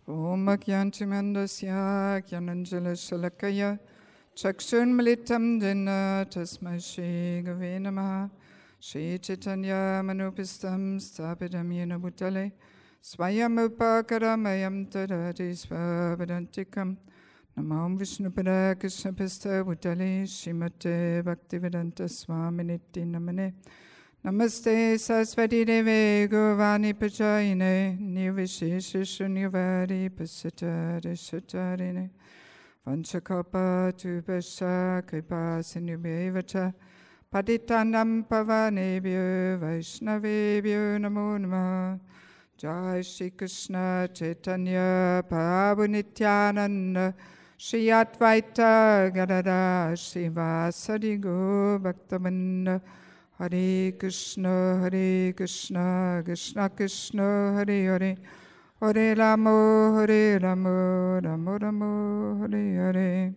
Om Gyantimandasya Gyananjala Shalakaya Chakshurmalitam Jena Tasmai Shri Gave Namaha Shri Chaitanya Manupistam Stapidam Yena Bhutale Swayam Upakaramayam Tadati Svavedantikam Namam Vishnupada Krishna Pista Bhutale Srimate Bhaktivedanta Swaminiti Namane Namaste Saraswati Deve Govani Pachayine Nirvishesha Shunyavadi Pasatari Satarine Vanchakapa Tupasha Kripa Sinubhyevacha Patitanam Pavanebhyo Vaishnavebhyo Namo Namah Jai Shri Krishna Chaitanya Prabhu Nityananda Shri Advaita Gadada Srivasadi Gaur Bhaktavinda Hare Krishna, Krishna Krishna, Hare Hare, Hare Rama, Rama Rama, Hare Hare.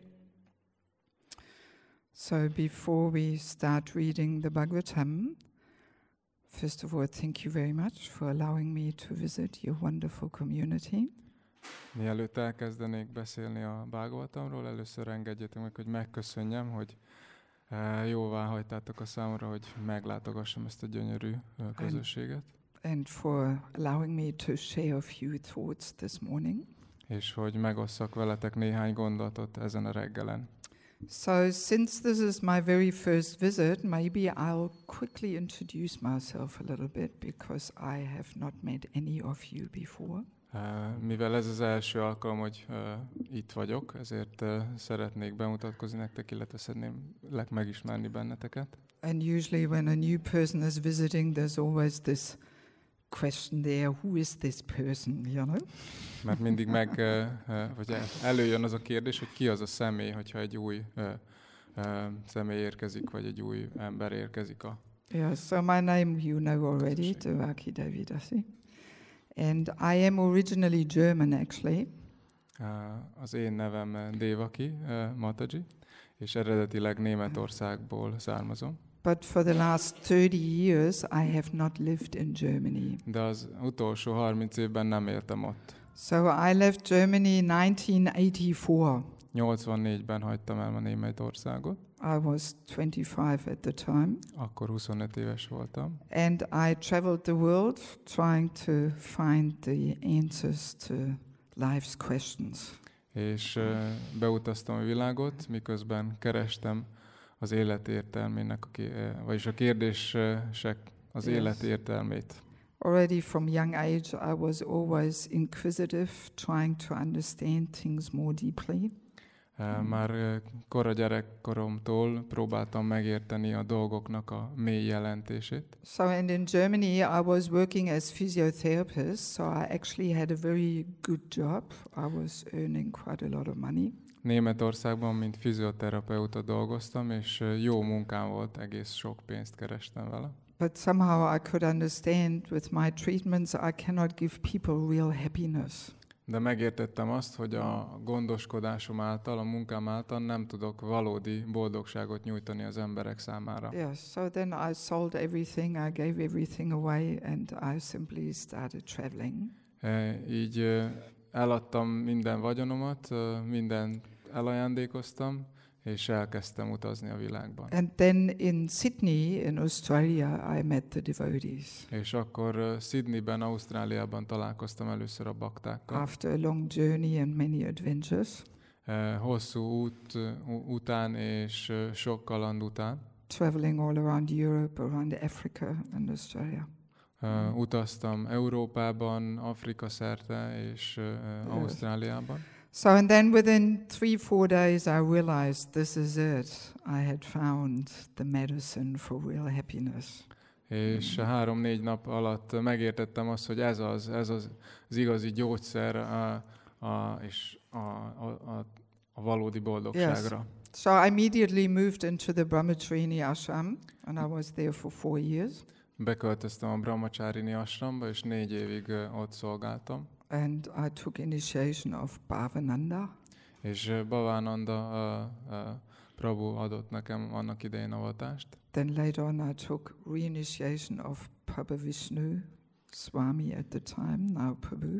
So before we start reading the Bhagavatam, first of all, thank you very much for allowing me to visit your wonderful community. Mielőtt elkezdenék beszélni a Bhagavatamról, először engedjétek meg, hogy megköszönjem, hogy jóvá hagytátok a számomra, hogy meglátogassam ezt a gyönyörű közösséget. And for allowing me to share a few thoughts this morning. És hogy megosszak veletek néhány gondolatot ezen a reggelen. So since this is my very first visit, maybe I'll quickly introduce myself a little bit because I have not met any of you before. Mivel ez az első alkalom, hogy itt vagyok, ezért szeretnék bemutatkozni nektek, illetve szeretném megismerni benneteket. And usually when a new person is visiting, there's always this question there, who is this person, you know? Mert mindig vagy előjön az a kérdés, hogy ki az a személy, hogyha egy új személy érkezik, vagy egy új ember érkezik a... Yeah, so my name you know already, Devaki Devidasi. And I am originally German, actually. Az én nevem Devaki Mataji, és eredetileg Németországból származom. But for the last 30 years, I have not lived in Germany. De az utolsó 30 évben nem éltem ott. So I left Germany in 1984. 84-ben hagytam el a Németországot. I was 25 at the time. Akkor 25 éves voltam. And I traveled the world trying to find the answers to life's questions. És beutaztam a világot, miközben kerestem az élet értelmének, vagyis a kérdések az élet értelmét. Already from young age I was always inquisitive, trying to understand things more deeply. Már kora gyerekkoromtól próbáltam megérteni a dolgoknak a mély jelentését. So and in Germany I was working as physiotherapist, so I actually had a very good job. I was earning quite a lot of money. Németországban, mint fizioterapeuta dolgoztam, és jó munkám volt, egész sok pénzt kerestem vele. But somehow I could understand with my treatments I cannot give people real happiness. De megértettem azt, hogy a gondoskodásom által, a munkám által nem tudok valódi boldogságot nyújtani az emberek számára. Yeah, so then I sold everything, I gave everything away and I simply started traveling. Így eladtam minden vagyonomat, mindent elajándékoztam, és elkezdtem utazni a világban. And then in Sydney, in Australia, I met the devotees. És akkor Sydneyben, Ausztráliában találkoztam először a baktákkal. After a long journey and many adventures. Hosszú út után és sok kaland után. Traveling all around Europe, around Africa and Australia. Utaztam Európában, Afrika szerte és Ausztráliában. So and then within 3-4 days I realized this is it. I had found the medicine for real happiness. És 3-4 nap alatt megértettem azt, hogy ez az igazi gyógyszer és a valódi boldogságra. Yes. So I immediately moved into the Brahmacharini ashram and I was there for 4 years. Beköltöztem a Brahmacharini ashramba, és 4 évig ott szolgáltam. And I took initiation of Bhavananda. És Bhavananda Prabhu adott nekem annak idején avatást. Then later on I took reinitiation of Prabhu Vishnu Swami at the time, now Prabhu.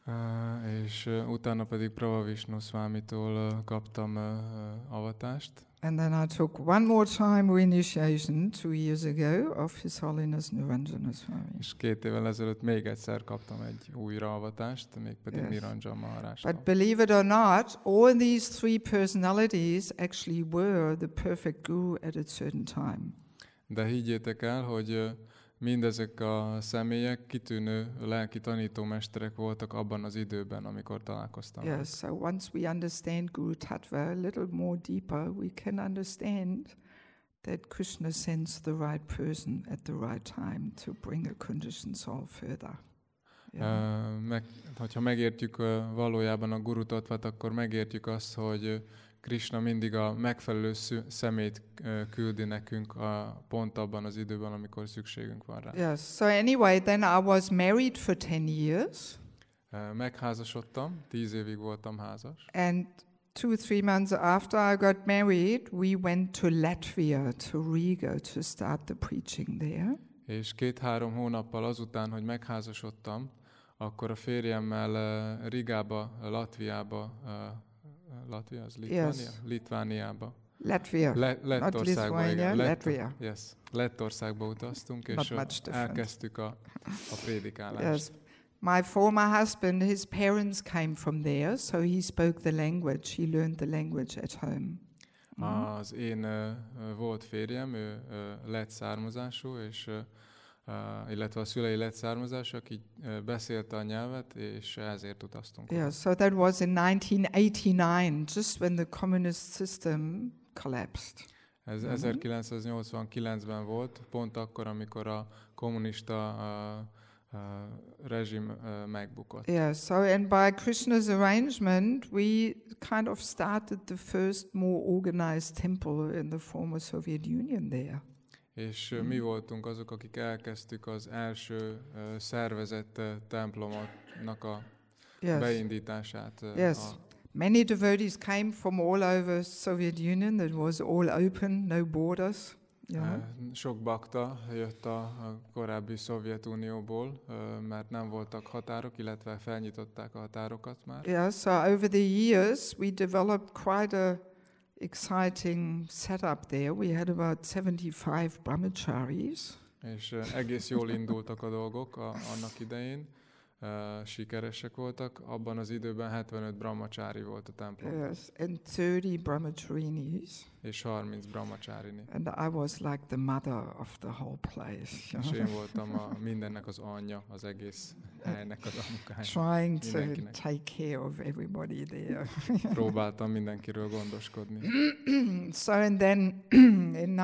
És utána pedig Prabha Vishnu Swamitól kaptam avatást. And then I took one more time re-initiation 2 years ago of His Holiness Niranjana Swami. És 2 évvel ezelőtt még egyszer kaptam egy újra avatást, mégpedig Yes. Niranjan Maharajtól. But believe it or not, all these 3 personalities actually were the perfect guru at a certain time. De higgyétek el, hogy mindezek a személyek kitűnő lelki tanítómesterek voltak abban az időben, amikor találkoztam. Yes, so once we understand Guru Tattva a little more deeper, we can understand that Krishna sends the right person at the right time to bring a conditioned soul further. Yeah. Hogyha megértjük valójában a Guru Tattvat, akkor megértjük azt, hogy Krishna mindig a megfelelő szemét küldi nekünk pont abban az időben, amikor szükségünk van rá. Yes, so anyway, then I was married for 10 years. Megházasodtam, 10 évig voltam házas. And 2-3 months after I got married, we went to Latvia, to Riga, to start the preaching there. És 2-3 hónappal azután, hogy megházasodtam, akkor a férjemmel Rigába, Latviába, Latvia az Litvánia? Yes. Litvániába. Latvia, not Lithuania, Latvia. Yes. Lettországba utaztunk, Not és much different. elkezdtük a prédikálást. Yes. My former husband, his parents came from there, so he spoke the language. He learned the language at home. Az én volt férjem, ő lett származású, és illetve a szülei lett származású, aki beszélte a nyelvet, és ezért utaztunk. Yeah, so that was in 1989, just when the communist system collapsed. Ez 1989-ben volt, pont akkor, amikor a kommunista rezsim megbukott. Yeah, so and by Krishna's arrangement, we kind of started the first more organized temple in the former Soviet Union there. És mi voltunk azok, akik elkezdtük az első szervezett templomnak a beindítását. Yes. Many devotees came from all over Soviet Union. It was all open, no borders. Sok bakta jött a korábbi Szovjetunióból, mert nem voltak határok, illetve felnyitották a határokat már. Yeah, so over the years we developed quite a exciting setup there. We had about 75 brahmacharis. És egész jól indultak a dolgok annak idején. Sikeresek voltak. Abban az időben 75 brahmacsári volt a templomban. Yes, and 30 brahmacharinis. És 30 brahmacsárini. And I was like the mother of the whole place. És én voltam mindennek az anyja, az egész helynek az anyukája. Trying to take care of everybody there. Próbáltam mindenkiről gondoskodni. So and then in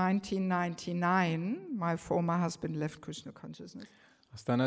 1999, my former husband left Krishna consciousness. Aztán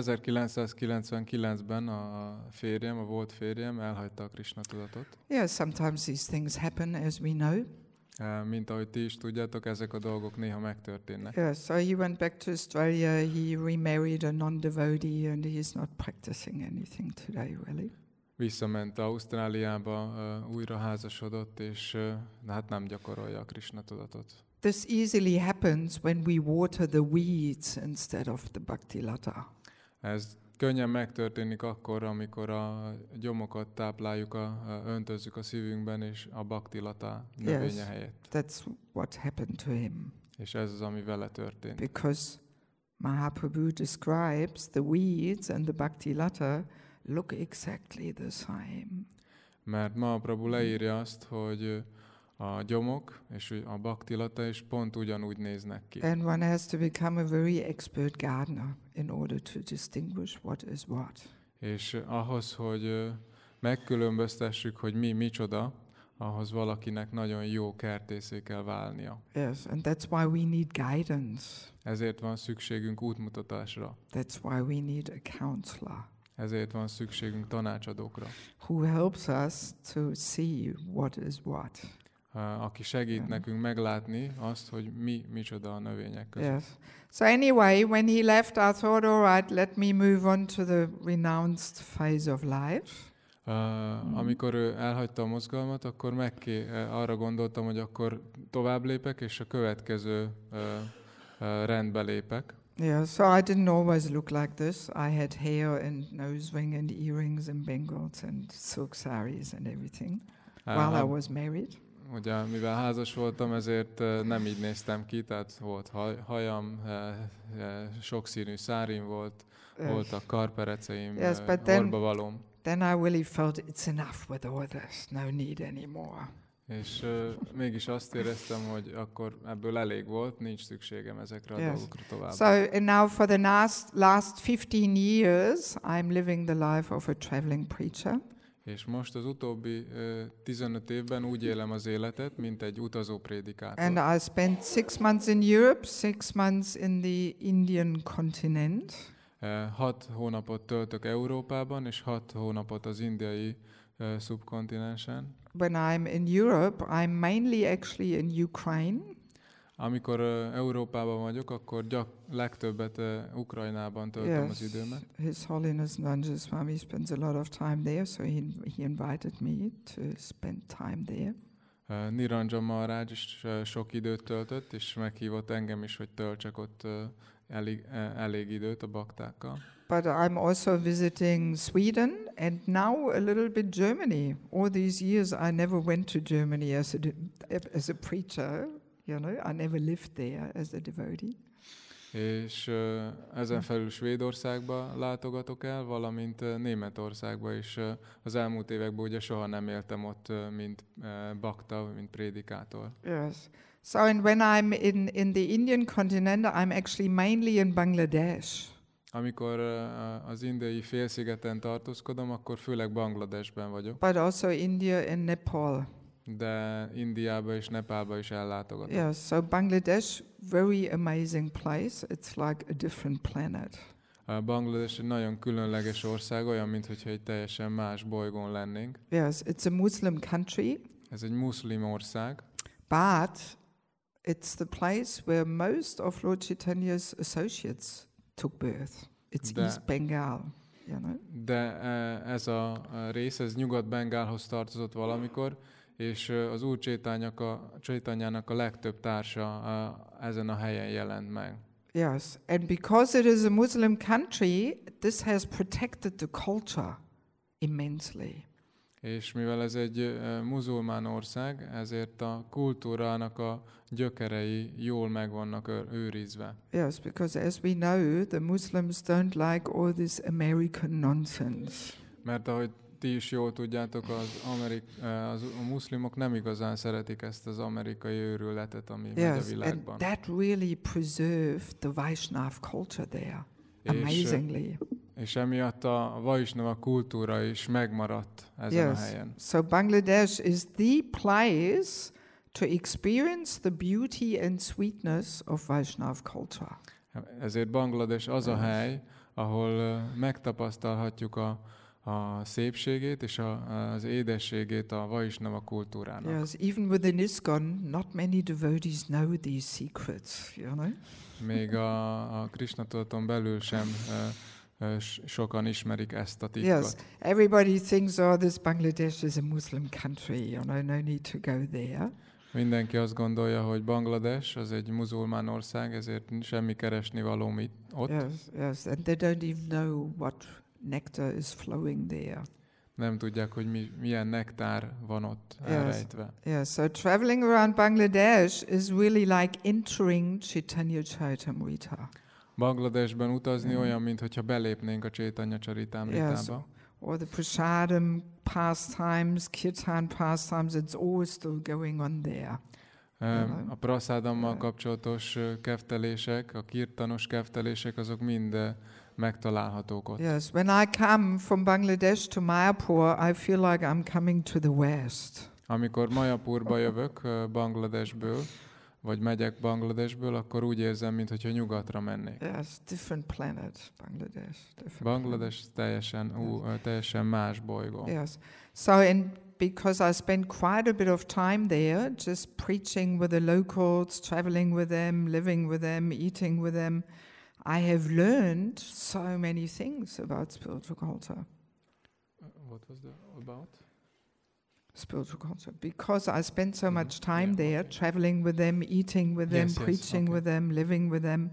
1999-ben a férjem, a volt férjem elhagyta a Krishna tudatot. Yeah, sometimes these things happen, as we know. Mint ahogy ti is tudjátok, ezek a dolgok néha megtörténnek. Yeah, so he went back to Australia, he remarried a non-devotee and he's not practicing anything today, really. Visszament Ausztráliába, újra házasodott, és hát nem gyakorolja a Krishna tudatot. This easily happens when we water the weeds instead of the bhakti lata. Ez könnyen megtörténik akkor, amikor a gyomokat tápláljuk, öntözzük a szívünkben, és a bhakti lata növénye helyett. That's what happened to him. És ez az, ami vele történt. Because Mahaprabhu describes the weeds and the bhakti lata look exactly the same. Mert Mahaprabhu leírja azt, hogy a gyomok és a bhakti lata is pont ugyanúgy néznek ki. And one has to become a very expert gardener in order to distinguish what is what. És ahhoz, hogy megkülönböztessük, hogy mi micsoda, ahhoz valakinek nagyon jó kertészé kell válnia. Yes, and that's why we need guidance. Ezért van szükségünk útmutatásra. That's why we need a counselor. Ezért van szükségünk tanácsadókra. Who helps us to see what is what. Aki segít nekünk meglátni azt, hogy mi micsoda a növények között. Yes. So anyway, when he left, I thought, all right, let me move on to the renounced phase of life. Amikor ő elhagyta a mozgalmat, akkor arra gondoltam, hogy akkor tovább lépek, és a következő rendbe lépek. Yeah, so I didn't always look like this. I had hair and nose ring and earrings and bangles and silk saris and everything while I was married. Ugye, mivel házas voltam, ezért nem így néztem ki, tehát volt hajam, sokszínű szárim volt, voltak karpereceim, orbavalóm. Then I really felt it's enough with all this, no need anymore. És mégis azt éreztem, hogy akkor ebből elég volt, nincs szükségem ezekre a dolgokra tovább. So and now for the last 15 years, I'm living the life of a traveling preacher. És most az utóbbi 15 évben úgy élem az életet, mint egy utazó prédikátor. And I spent 6 months in Europe, 6 months in the Indian continent. 6 hónapot töltök Európában, és 6 hónapot az indiai szubkontinensen. When I'm in Europe, I'm mainly actually in Ukraine. Amikor Európában vagyok, akkor legtöbbet Ukrajnában töltöm az időmet. His Holiness Nanja Swami spends a lot of time there, so he invited me to spend time there. Niranja Maharaj is sok időt töltött, és meghívott engem is, hogy töltsek ott elég időt a baktákkal. But I'm also visiting Sweden and now a little bit Germany. All these years I never went to Germany as a preacher, you know, I never lived there as a devotee. És ezen felül Svédországba látogatok el, valamint Németországba is. Az elmúlt években ugye soha nem éltem ott, mint bakta, mint prédikátor. Yes. So and when I'm in the Indian continent, I'm actually mainly in Bangladesh. Amikor az indiai félszigeten tartózkodom, akkor főleg Bangladesben vagyok. But also India and Nepal. De Indiába és Nepálba is ellátogatok. Yeah, so Bangladesh, very amazing place. It's like a different planet. Bangladesh egy nagyon különleges ország, olyan, mintha egy teljesen más bolygón lennénk. Yes, it's a Muslim country. Ez egy muszlim ország. But it's the place where most of Lord Chaitanya's associates took birth. It's East Bengal, you know. De ez a rész, ez Nyugat-Bengálhoz tartozott valamikor, és az Úr Chaitanyának a legtöbb társa ezen a helyen jelent meg. Yes, and because it is a Muslim country, this has protected the culture immensely. És mivel ez egy muzulmán ország, ezért a kultúrának a gyökerei jól meg vannak őrizve. Yes, because as we know, the Muslims don't like all this American nonsense. Mert ahogy ti is jól tudjátok, a muszlimok nem igazán szeretik ezt az amerikai őrületet, ami megy a világban. And that really preserved the Vaishnav culture there, amazingly. És emiatt a Vaishnava kultúra is megmaradt ezen a helyen. So Bangladesh is the place to experience the beauty and sweetness of Vaishnav culture. Ezért Bangladesh az a hely, ahol megtapasztalhatjuk a szépségét és az édességét a Vaishnava kultúrának. Yes, even within ISKCON, not many devotees know these secrets, you know. Még a Krishna tudaton belül sem sokan ismerik ezt a titkot. Yes, everybody thinks, oh, this Bangladesh is a Muslim country, you know, no need to go there. Mindenki azt gondolja, hogy Bangladesh az egy muzulmán ország, ezért semmi keresni való ott. Yes, and they don't even know what nectar is flowing there. Nem tudják, hogy milyen nektár van ott elrejtve. Yes, so traveling around Bangladesh is really like entering Chaitanya Charitamrita. Bangladesben utazni olyan, mintha belépnénk a Chaitanya Charitamritába. Or the prasadam pastimes, kirtan pastimes, it's all still going on there. A prasadammal kapcsolatos keftelések, a kirtanos keftelések, azok mind megtalálhatók ott. Yes, when I come from Bangladesh to Mayapur, I feel like I'm coming to the west. Amikor Mayapurba jövök Bangladesből, vagy megyek Bangladesből, akkor úgy érzem, mintha nyugatra mennék. Yes, different planet, Bangladesh. Bangladesh teljesen más bolygó. Yes. So because I spent quite a bit of time there, just preaching with the locals, traveling with them, living with them, eating with them, I have learned so many things about spiritual culture. What was about? Spiritual culture. Because I spent so much time there, traveling with them, eating with them, preaching with them, living with them,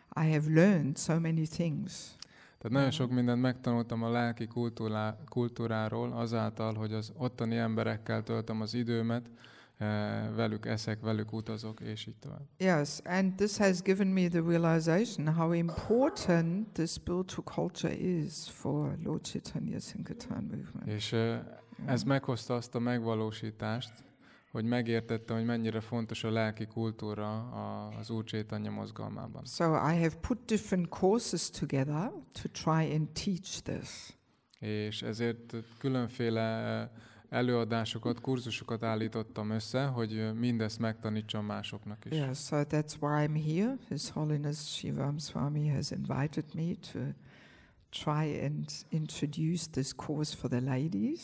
I have learned so many things. Tehát nagyon sok mindent megtanultam a lelki kultúráról azáltal, hogy az ottani emberekkel töltöm az időmet, velük eszek, velük utazok, és így tovább. Yes, and this has given me the realization how important the spiritual culture is for Lord Chaitanya Sankirtan movement. És ez meghozta azt a megvalósítást, hogy megértettem, hogy mennyire fontos a lelki kultúra az Úr Chaitanya mozgalmában. So I have put different courses together to try and teach this. És ezért különféle előadásokat, kurzusokat állítottam össze, hogy mindezt megtanítsam másoknak is. Yeah, so that's why I'm here. His Holiness Shivam Swami has invited me to try and introduce this course for the ladies.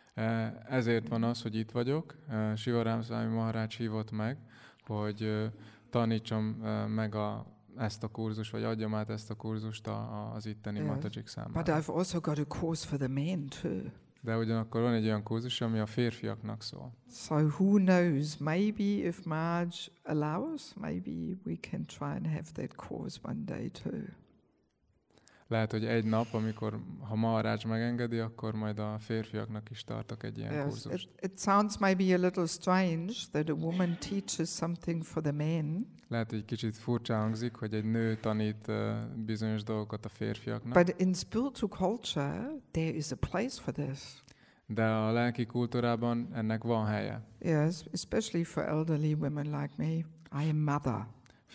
Ezért van az, hogy itt vagyok. Sivaram Swami Maharaj hívott meg, hogy tanítsam meg ezt a kurzust, vagy adjam át ezt a kurzust az itteni matajik számára. But I've also got a course for the men too. De ugyanakkor van egy olyan kurzus, ami a férfiaknak szól. So who knows, maybe if Marge allows, maybe we can try and have that course one day too. Lehet, hogy egy nap, ha Maharaj megengedi, akkor majd a férfiaknak is tartok egy ilyen kurzust. It sounds maybe a little strange that a woman teaches something for the men. Lehet, hogy kicsit furcsa hangzik, hogy egy nő tanít bizonyos dolgokat a férfiaknak. But in spiritual culture, there is a place for this. De a lelki kultúrában ennek van helye. Yes, especially for elderly women like me. I am mother.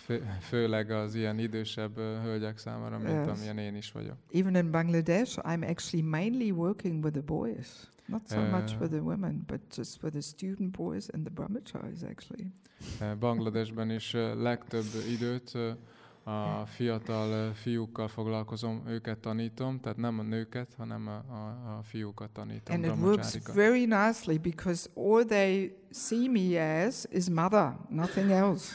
Főleg az ilyen idősebb hölgyek számára, mint amilyen én is vagyok. Even in Bangladesh, I'm actually mainly working with the boys. Not so much with the women, but just with the student boys and the brahmacharis actually. Bangladesben is legtöbb időt a fiatal fiúkkal foglalkozom, őket tanítom, tehát nem a nőket, hanem a fiúkat tanítom. And it works very nicely because all they see me as is mother, nothing else.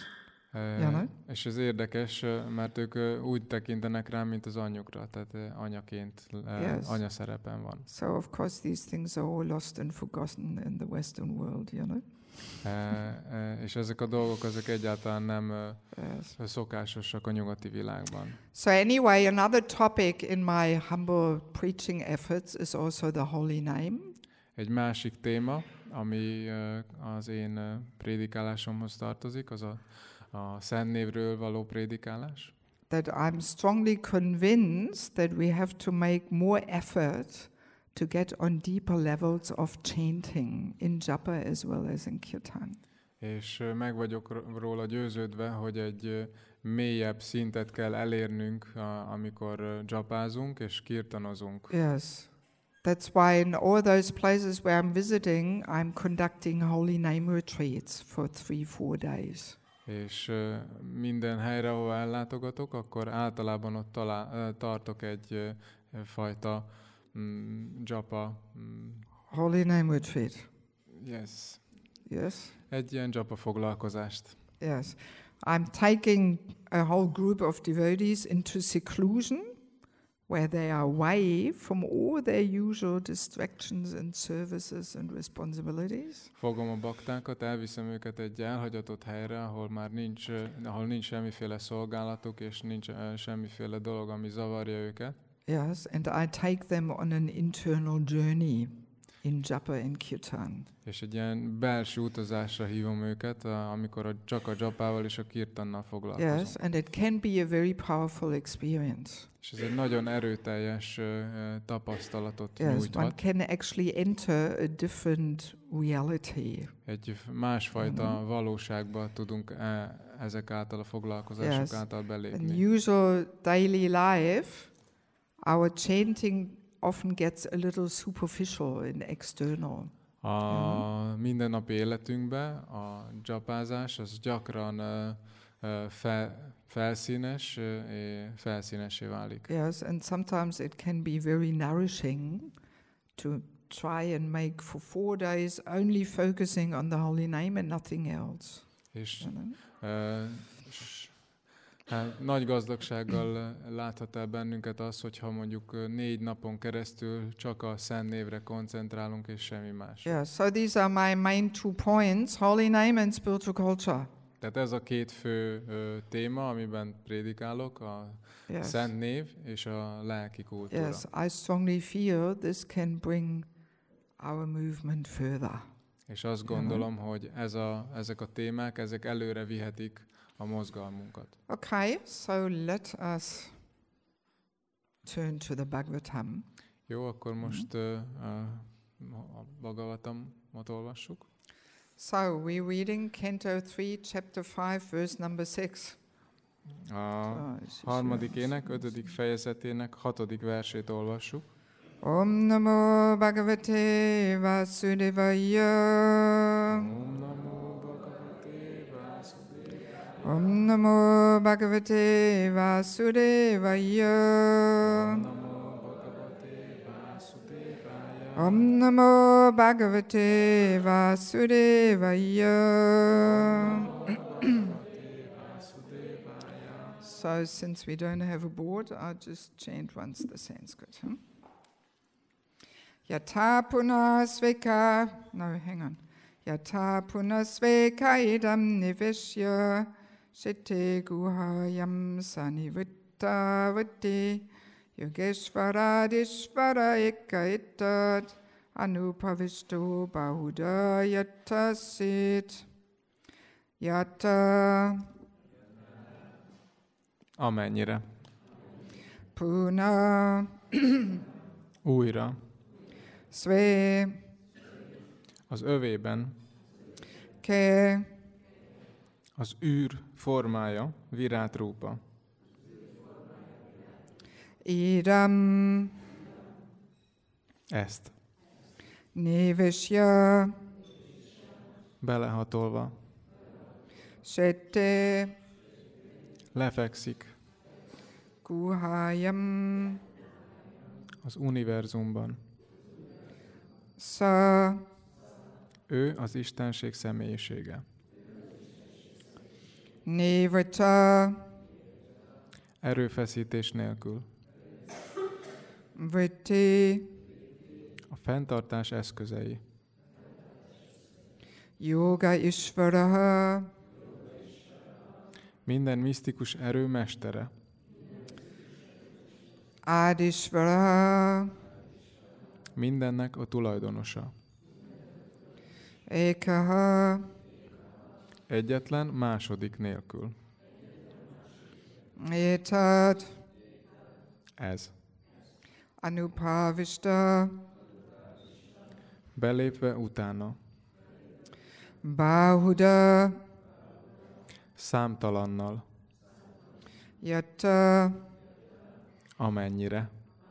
És ez érdekes, mert ők úgy tekintenek rám, mint az anyjukra, tehát anyaként, anya szerepen van. So of course these things are all lost and forgotten in the Western world, És ezek a dolgok, ezek egyáltalán nem szokásosak a nyugati világban. So anyway, another topic in my humble preaching efforts is also the holy name. Egy másik téma, ami az én prédikálásomhoz tartozik, az a Szent Névről való prédikálás. That I'm strongly convinced that we have to make more effort to get on deeper levels of chanting in japa as well as in kirtan. És meg vagyok róla győződve, hogy egy mélyebb szintet kell elérnünk, amikor japázunk és kirtanozunk. Yes. That's why in all those places where I'm visiting, I'm conducting holy name retreats for 3-4 days. És minden helyre, ahol ellátogatok, akkor általában ott tartok egy fajta japa. Holy name retreat. Yes. Yes. Egy ilyen japa foglalkozást. Yes. I'm taking a whole group of devotees into seclusion, where they are away from all their usual distractions and services and responsibilities. Fogom a baktákat, elviszem őket egy elhagyatott helyre, ahol nincs semmiféle szolgálatuk, és nincs semmiféle dolog, ami zavarja őket. Yes, and I take them on an internal journey in japa and kirtan. És egy ilyen belső utazásra hívom őket, amikor csak a japával és a kirtannal foglalkozom. Yes, and it can be a very powerful experience. És ez egy nagyon erőteljes tapasztalatot yes, nyújthat. One can actually enter a different reality. Egy másfajta valóságba tudunk ezek által a foglalkozások által belépni. In usual daily life, our chanting often gets a little superficial and external. A mindennapi életünkben a japázás az gyakran felszínesé válik. Yes, and sometimes it can be very nourishing to try and make for 4 days only focusing on the holy name and nothing else. És nagy gazdagsággal láthat el bennünket az, hogyha mondjuk 4 napon keresztül csak a Szent Névre koncentrálunk, és semmi más. Yeah, so these are my main 2 points, holy name and spiritual culture. Tehát ez a két fő téma, amiben prédikálok, a szent név és a lelki kultúra. Yes, I strongly feel this can bring our movement further. És azt gondolom, hogy ezek a témák, ezek előre vihetik a mozgalmunkat. Okay, so let us turn to the Bhagavatam. Jó, akkor most a Bhagavatamot olvassuk. So we're reading Canto 3, Chapter 5, verse number 6. A harmadik ének, 5. fejezetének 6. versét olvassuk. Om Namo Bhagavate Vasudevaya. Om Namo Bhagavate Vasudevaya. Om Namo Bhagavate Vasudevaya. Om Namo Bhagavate Vasudevaya. So since we don't have a board, I'll just chant once the Sanskrit. Yatha punasveka, no, hang on. Yatha punasveka idam nivishya shite guhayam sanivitta vati yogeshvaradishvara ekaitat anupavisto bahuda yatta sit yatta amennyire. Puna Újra. Sve Az övében Ke az űr formája, Virát Rúpa. Idam Ezt Nivishya belehatolva Shete lefekszik Guhayam az univerzumban. Sa Ő az Istenség személyisége. Nivata Erőfeszítés nélkül. Vritti A fenntartás eszközei. Yoga Ishvaraha Minden misztikus erő mestere. Adishvaraha Mindennek a tulajdonosa. Ekaha Egyetlen második nélkül. Etat Ez. Anupavishta Belépve utána. Bahuda Számtalannal. Yatta Amennyire.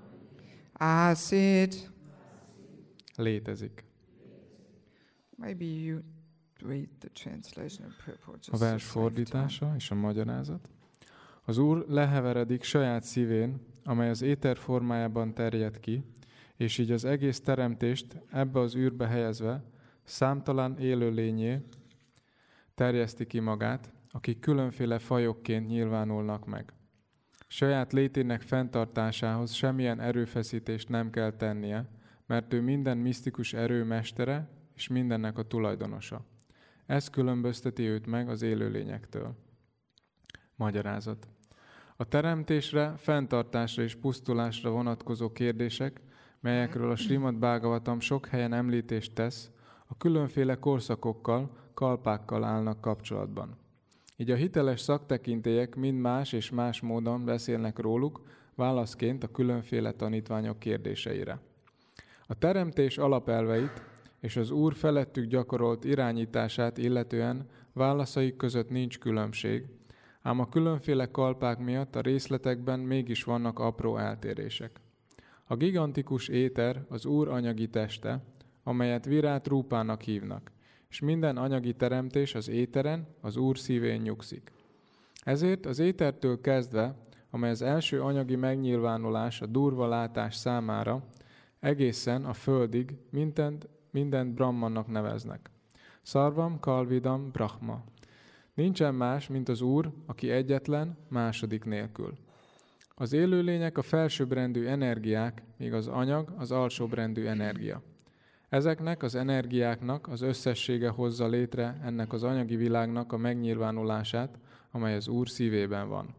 Asid. Létezik. Maybe you read the translation and purport. A vers fordítása és a magyarázat. Az Úr leheveredik saját szívén, amely az éter formájában terjed ki, és így az egész teremtést ebbe az űrbe helyezve számtalan élőlényé terjeszti ki magát, akik különféle fajokként nyilvánulnak meg. Saját létének fenntartásához semmilyen erőfeszítést nem kell tennie, mert ő minden misztikus erő mestere és mindennek a tulajdonosa. Ez különbözteti őt meg az élőlényektől. Magyarázat. A teremtésre, fenntartásra és pusztulásra vonatkozó kérdések, melyekről a Srimad Bhagavatam sok helyen említést tesz, a különféle korszakokkal, kalpákkal állnak kapcsolatban. Így a hiteles szaktekintélyek mind más és más módon beszélnek róluk, válaszként a különféle tanítványok kérdéseire. A teremtés alapelveit és az Úr felettük gyakorolt irányítását illetően válaszaik között nincs különbség, ám a különféle kalpák miatt a részletekben mégis vannak apró eltérések. A gigantikus éter az Úr anyagi teste, amelyet Virát Rúpának hívnak, és minden anyagi teremtés az éteren, az Úr szívén nyugszik. Ezért az étertől kezdve, amely az első anyagi megnyilvánulás a durva látás számára, egészen a földig mindent Brahmannak neveznek. Szarvam, Kalvidam, Brahma. Nincsen más, mint az Úr, aki egyetlen, második nélkül. Az élőlények a felsőbbrendű energiák, míg az anyag az alsóbbrendű energia. Ezeknek az energiáknak az összessége hozza létre ennek az anyagi világnak a megnyilvánulását, amely az Úr szívében van.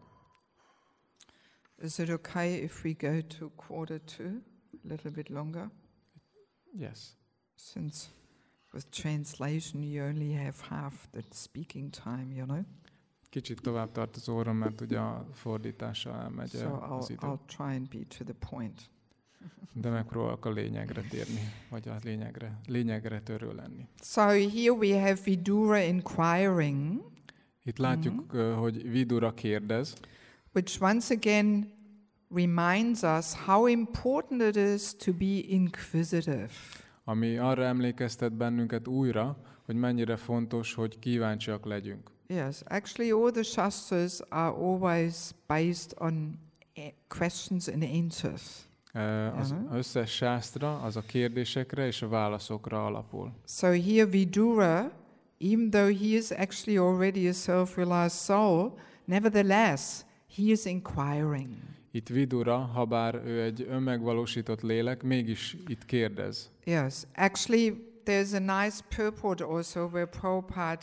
Is it okay if we go to 1:45, a little bit longer? Yes. Since with translation you only have half the speaking time, you know? Kicsit tovább tart az órom, mert ugye a fordítással elmegy So az idő. I'll try and be to the point. De megpróbálok a lényegre térni, vagy a lényegre törő lenni. So here we have Vidura inquiring. Itt látjuk, hogy Vidura kérdez, which once again reminds us how important it is to be inquisitive. ami arra emlékeztet bennünket újra, hogy mennyire fontos, hogy kíváncsiak legyünk. Yes, actually all the Shastras are always based on questions and answers. Az összes sásztra az a kérdésekre és a válaszokra alapul. So here Vidura, even though he is actually already a self-realized soul, nevertheless, he is inquiring. Itt Vidura, habár ő egy önmegvalósított lélek, mégis itt kérdez. Yes, actually there's a nice purport also where Prabhupada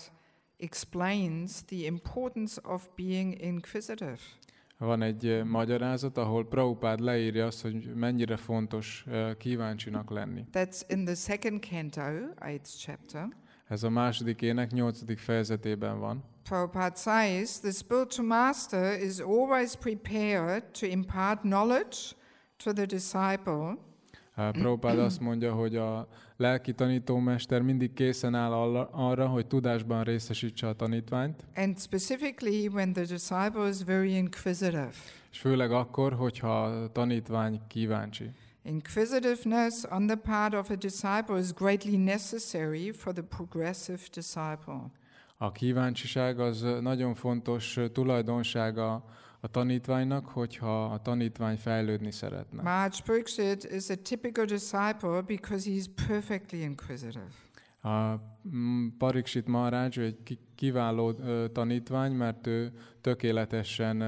explains the importance of being inquisitive. Van egy magyarázat, ahol Prabhupád leírja azt, hogy mennyire fontos kíváncsinak lenni. That's in the second canto, 8th chapter. Ez a második ének 8. fejezetében van. Prabhupada says, the spiritual master is always prepared to impart knowledge to the disciple. Prabhupád azt mondja, hogy a lelki tanítómester mindig készen áll arra, hogy tudásban részesítse a tanítványt. And specifically when the disciple is very inquisitive. És főleg akkor, hogyha a tanítvány kíváncsi. Inquisitiveness on the part of a disciple is greatly necessary for the progressive disciple. A kíváncsiság az nagyon fontos tulajdonsága a tanítványnak, hogyha a tanítvány fejlődni szeretne. Maharaj Pariksit is a typical disciple because he is perfectly inquisitive. A Pariksit Maharaj egy kiváló tanítvány, mert ő tökéletesen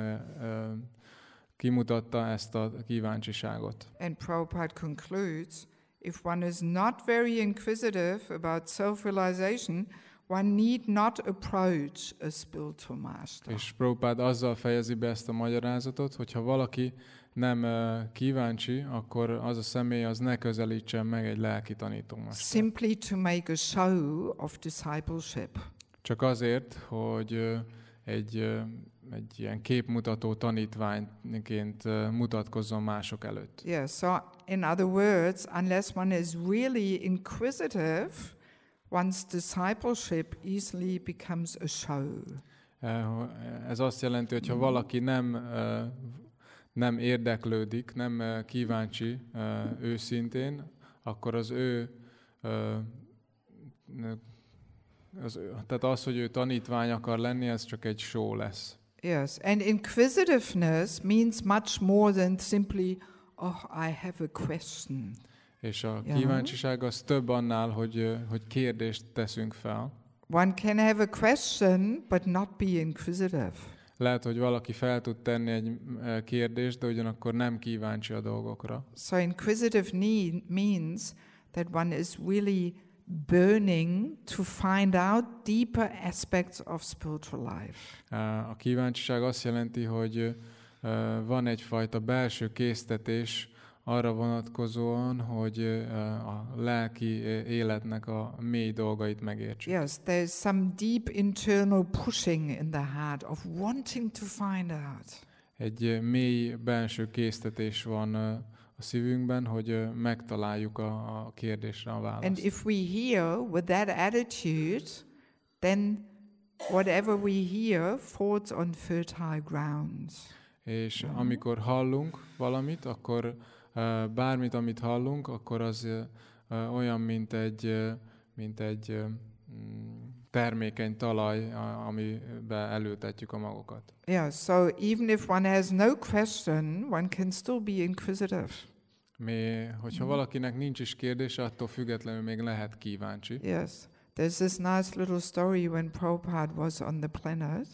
kimutatta ezt a kíváncsiságot. And Prabhupada concludes, if one is not very inquisitive about self-realization, one need not approach a spiritual master. És Prabhupada azzal fejezi be ezt a magyarázatot, hogyha valaki nem kíváncsi, akkor az a személy az ne közelítsen meg egy lelki tanítómestert. Simply to make a show of discipleship. Csak azért, hogy egy ilyen képmutató tanítványként mutatkozzon mások előtt. Yeah, so in other words, unless one is really inquisitive, one's discipleship easily becomes a show. Ez azt jelenti, hogy ha valaki nem érdeklődik, nem kíváncsi őszintén, akkor tehát az, hogy ő tanítvány akar lenni, ez csak egy show lesz. Yes, and inquisitiveness means much more than simply, I have a question. És a kíváncsiság az több annál, hogy kérdést teszünk fel. One can have a question, but not be inquisitive. Lehet, hogy valaki fel tud tenni egy kérdést, de ugyanakkor nem kíváncsi a dolgokra. So inquisitive means that one is really burning to find out deeper aspects of spiritual life. A kíváncsiság azt jelenti, hogy van egyfajta belső késztetés arra vonatkozóan, hogy a lelki életnek a mély dolgait megértsük. Yes, there's some deep internal pushing in the heart of wanting to find out. Egy mély belső késztetés van a szívünkben, hogy megtaláljuk a kérdésre a választ. And if we hear with that attitude, then whatever we hear falls on fertile grounds. És amikor hallunk valamit, akkor bármit, amit hallunk, akkor az olyan, mint egy termékeny talaj, amibe elültetjük a magokat. Yeah, so even if one has no question, one can still be inquisitive. Hogyha valakinek nincs is kérdése, attól függetlenül még lehet kíváncsi. Yes, there's this nice little story when Prabhupada was on the planet.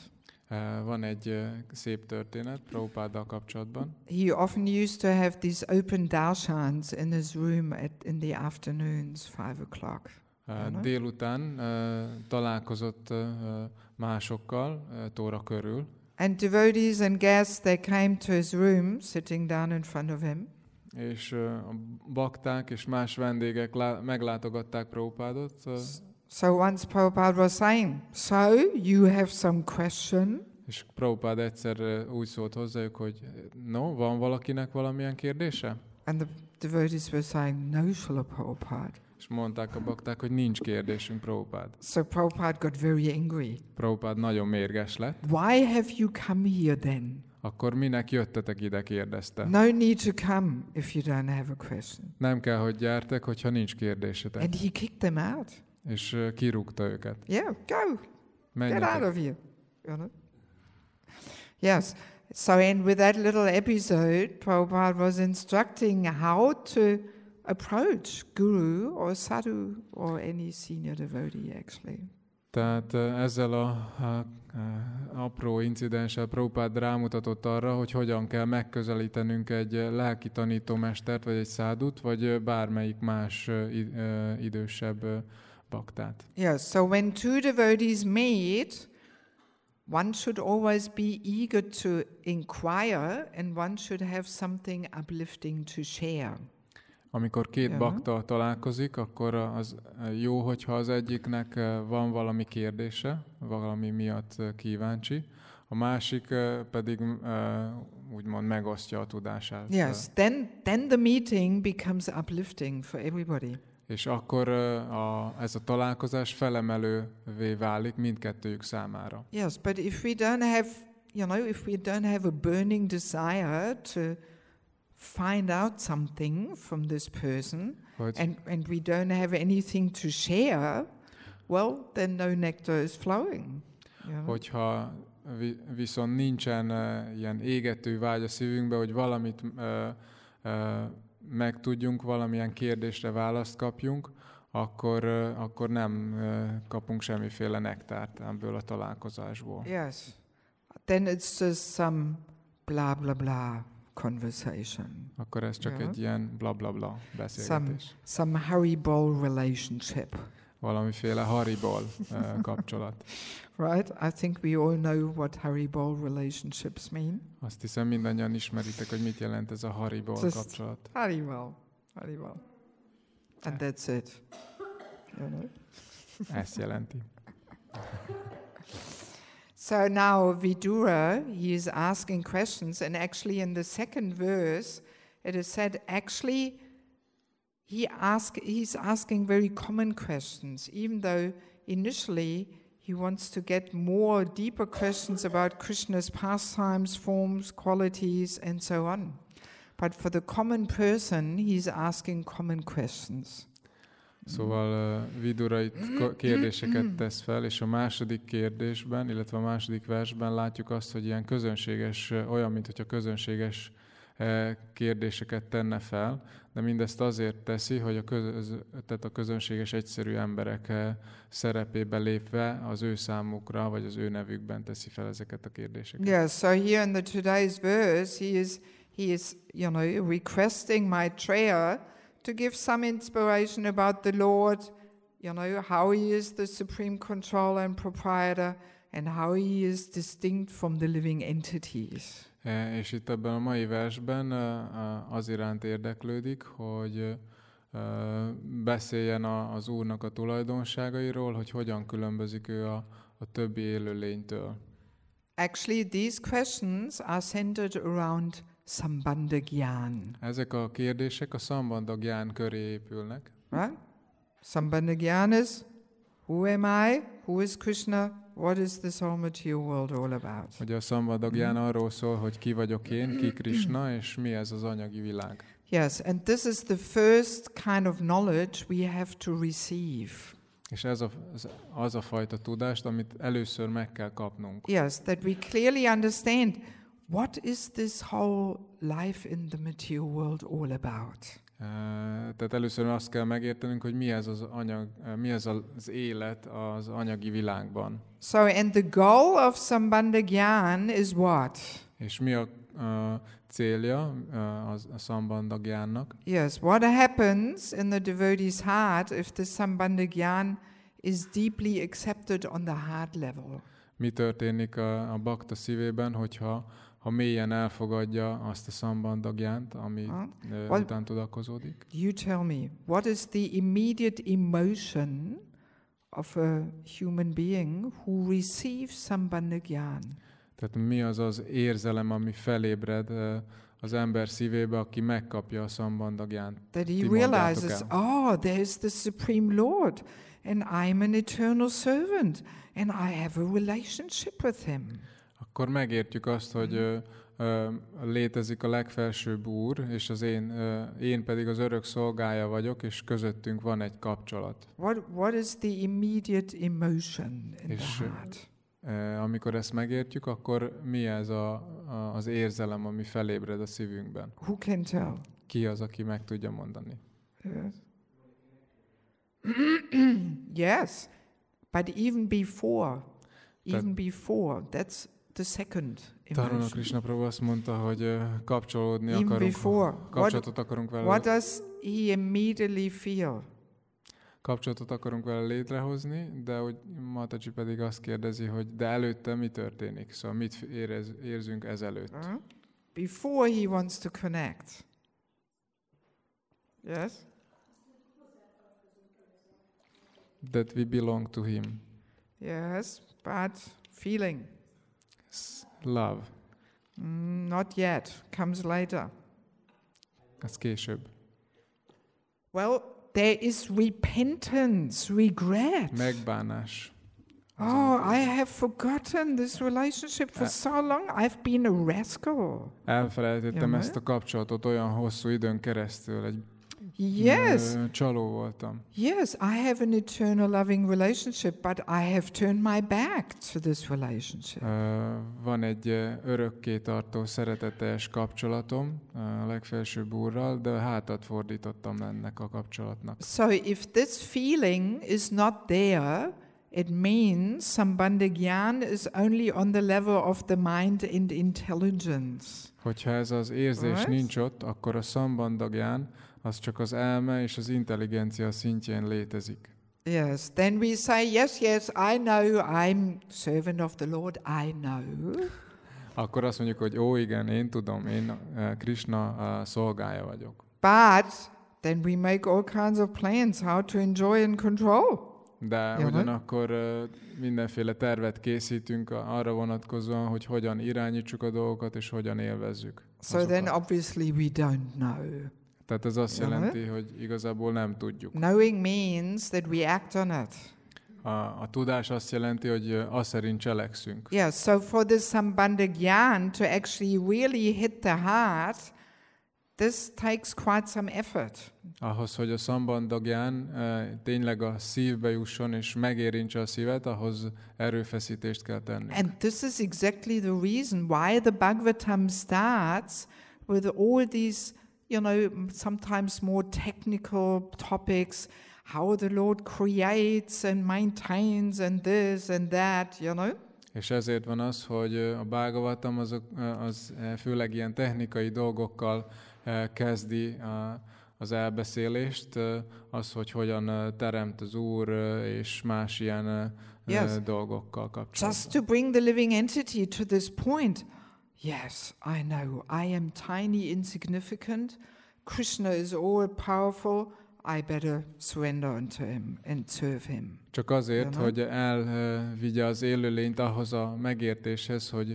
Van egy szép történet Prabhupáddal kapcsolatban. He often used to have these open darshans in his room in the afternoons, 5:00. Délután találkozott másokkal Tóra körül. And devotees and guests, they came to his room, sitting down in front of him. És a bakták és más vendégek meglátogatták Prabhupádot. So once Prabhupada was saying, so you have some question? És Prabhupád egyszer úgy szólt hozzájuk, hogy no, van valakinek valamilyen kérdése? And the devotees were saying, no, Srila Prabhupada. És mondták a bakták, hogy nincs kérdésünk, Prabhupád. So Prabhupada got very angry. Prabhupád nagyon mérges lett. Why have you come here then? Akkor minek jöttetek ide, kérdezte. No need to come if you don't have a question. Nem kell, hogy gyertek, hogyha nincs kérdésetek. And he kicked them out. És kirúgta őket. Yeah, go. Menjetek. Get out of here. You know? Yes. So, and with that little episode, Prabhupada was instructing how to approach Guru or Sadhu or any senior devotee, actually. Tehát ezzel a apró incidenssel Prabhupád rámutatott arra, hogy hogyan kell megközelítenünk egy lelki tanítómestert, vagy egy szádut, vagy bármelyik más idősebb baktát. Yes, so when two devotees meet, one should always be eager to inquire and one should have something uplifting to share. Amikor két bakta találkozik, akkor az jó, hogyha az egyiknek van valami kérdése, valami miatt kíváncsi, a másik pedig úgymond megosztja a tudását. Yes, then the meeting becomes uplifting for everybody. És akkor ez a találkozás felemelővé válik mindkettőjük számára. Yes, but if we don't have, if we don't have a burning desire to find out something from this person, and we don't have anything to share, well, then no nectar is flowing. Hogyha viszont nincsen ilyen égető vágy a szívünkbe, hogy valamit megtudjunk, valamilyen kérdésre választ kapjunk, akkor nem kapunk semmiféle nektárt ebből a találkozásból. Yes. Then it's just some blah blah blah conversation. Akkor ez csak egy ilyen bla bla bla beszélgetés. Some Haribol relationship. Valamiféle Haribol kapcsolat. Right? I think we all know what Haribol relationships mean. Azt hiszem mindannyian ismeritek, hogy mit jelent ez a Haribol kapcsolat. Haribol. And that's it. Ezt jelenti. So now Vidura, he is asking questions, and actually in the second verse it is said actually he's asking very common questions, even though initially he wants to get more deeper questions about Krishna's pastimes, forms, qualities, and so on. But for the common person, he's asking common questions. Szóval Vidura itt kérdéseket tesz fel, és a második kérdésben, illetve a második versben látjuk azt, hogy ilyen közönséges, olyan, mint hogyha közönséges kérdéseket tenne fel, de mindezt azért teszi, hogy tehát a közönséges egyszerű emberek szerepébe lépve az ő számukra, vagy az ő nevükben teszi fel ezeket a kérdéseket. Yeah, so here in the today's verse, he is requesting Maitreya to give some inspiration about the Lord, how he is the supreme controller and proprietor, and how he is distinct from the living entities. És itt ebben a mai versben az iránt érdeklődik, hogy beszéljen az Úrnak a tulajdonságairól, hogy hogyan különbözik ő a többi élőlénytől. Actually, these questions are centered around Sambandha Gyan. Ezek a kérdések a Sambandha Gyan köré épülnek. Right? Sambandha Gyan is, who am I? Who is Krishna? What is this whole material world all about? Ugye a Sambandha Gyan arról szól, hogy ki vagyok én, ki Krishna, és mi ez az anyagi világ. Yes, and this is the first kind of knowledge we have to receive. És ez az a fajta tudást, amit először meg kell kapnunk. Yes, that we clearly understand what is this whole life in the material world all about. Tehát először azt kell megértenünk, hogy mi ez az anyag, mi ez az élet az anyagi világban. So, and the goal of Sambandha Gyan is what? És mi a célja a Sambandha Gyannak? Yes, what happens in the devotee's heart if the Sambandha Gyan is deeply accepted on the heart level? Mi történik a bakta szívében, hogyha mélyen elfogadja azt a Sambandha Gyánt, ami után tudakozódik? You tell me, what is the immediate emotion of a human being who receives Sambandha Gyan? Tehát mi az az érzelem, ami felébred az ember szívébe, aki megkapja a Sambandha Gyánt? That he realizes, there's the Supreme Lord, and I'm an eternal servant, and I have a relationship with him. Akkor megértjük azt, hogy létezik a legfelsőbb Úr, és én pedig az örök szolgája vagyok, és közöttünk van egy kapcsolat. What is the immediate emotion in the heart? Amikor ezt megértjük, akkor mi ez az érzelem, ami felébred a szívünkben? Who can tell? Ki az, aki meg tudja mondani? Yes. Yes, but even before, that's the second Taruna emotion. Krishna Prabhu azt mondta, hogy kapcsolódni Even akarunk, before, kapcsolatot akarunk vele. What does he immediately feel? Kapcsolatot akarunk vele létrehozni, de hogy Mataji pedig azt kérdezi, hogy de előtte mi történik? Szóval mit érzünk ezelőtt? Before he wants to connect. Yes? That we belong to him. Yes, but feeling. Love. Not yet. Comes later. Ez később. Well, there is repentance, regret. Megbánás. I have forgotten this relationship for so long. I've been a rascal. Elfelejtettem ezt a kapcsolatot olyan hosszú időn keresztül. Egy csaló voltam. Yes, I have an eternal loving relationship, but I have turned my back to this relationship. Van egy örökké tartó szeretetes kapcsolatom a legfelsőbb Úrral, de hátat fordítottam ennek a kapcsolatnak. So if this feeling is not there, it means Sambandha Gyan is only on the level of the mind and intelligence. Hogyha ez az érzés nincs ott, akkor a Sambandha Gyan az csak az elme és az intelligencia szintjén létezik. Yes, then we say, yes, I know, I'm servant of the Lord, I know. Akkor azt mondjuk, hogy igen, én tudom, én Krishna szolgája vagyok. But then we make all kinds of plans how to enjoy and control. De ugyanakkor mindenféle tervet készítünk arra vonatkozóan, hogy hogyan irányítsuk a dolgokat, és hogyan élvezzük. So then obviously we don't know. Tehát ez azt jelenti, hogy igazából nem tudjuk. Knowing means that we act on it. A tudás azt jelenti, hogy azt szerint cselekszünk. Yeah, so for this Sambandha Gyan to actually really hit the heart, this takes quite some effort. Ahhoz, hogy a Sambandha Gyan tényleg a szívbe jusson és megérintse a szívet, ahhoz erőfeszítést kell tennünk. And this is exactly the reason why the Bhagavatam starts with all these, sometimes more technical topics, how the Lord creates and maintains and this and that, És ezért van az, hogy a Bhagavatam az főleg ilyen technikai dolgokkal kezdi az elbeszélést, az, hogy hogyan teremt az Úr, és más ilyen dolgokkal kapcsolatban. Just to bring the living entity to this point, yes, I know, I am tiny, insignificant, Krishna is all-powerful, I better surrender unto him and serve him. Csak azért, hogy elvigye az élőlényt ahhoz a megértéshez, hogy